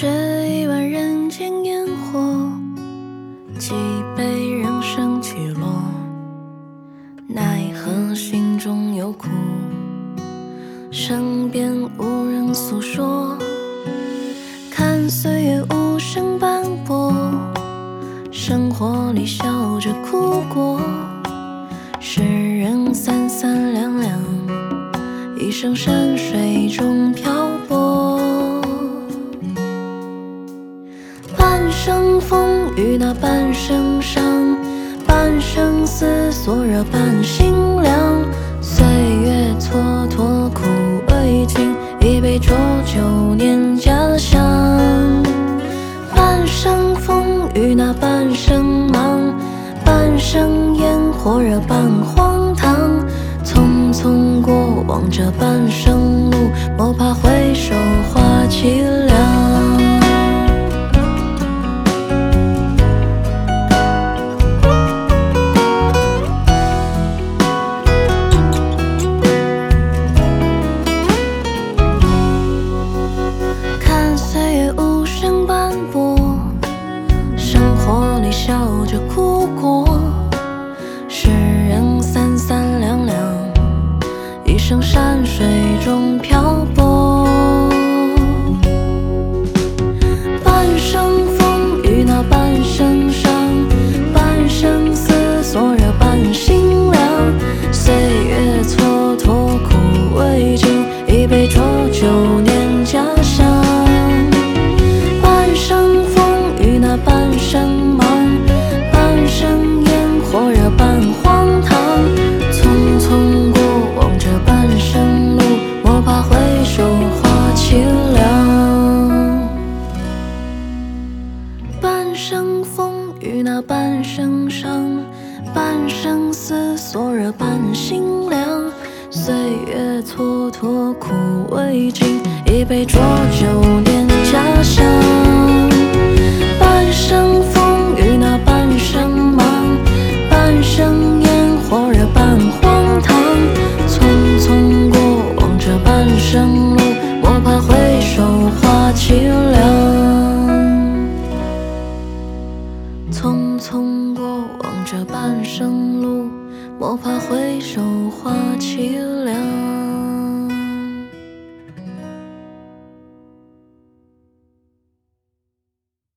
学一碗人间烟火，几杯人生起落，奈何心中有苦，身边无人诉说。看岁月无声斑驳，生活里笑着哭过，世人三三两两，一生山水中漂泊。半生风雨那半生伤，半生思索惹半心凉。岁月蹉跎苦未尽，一杯浊酒念家乡。半生风雨那半生忙，半生烟火惹半荒唐。匆匆过往这半生路，莫怕回首话凄凉。笑着哭过，世人三三两两，一生山水中漂泊。半生风雨那半生伤，半生思索惹半心凉。岁月蹉跎苦未尽，一杯浊酒念家乡。半生风雨那半生忙，半生烟火惹半荒唐。匆匆过往这半生路，莫怕回首话凄凉。半生风雨那半生伤，半生思索惹半心凉。岁月蹉跎苦未尽，一杯浊酒念家乡。半生风雨那半生忙，半生烟火惹半荒唐。匆匆过往这半生路，莫怕回首话凄凉。匆匆过往这半生路，莫怕回首话凄凉。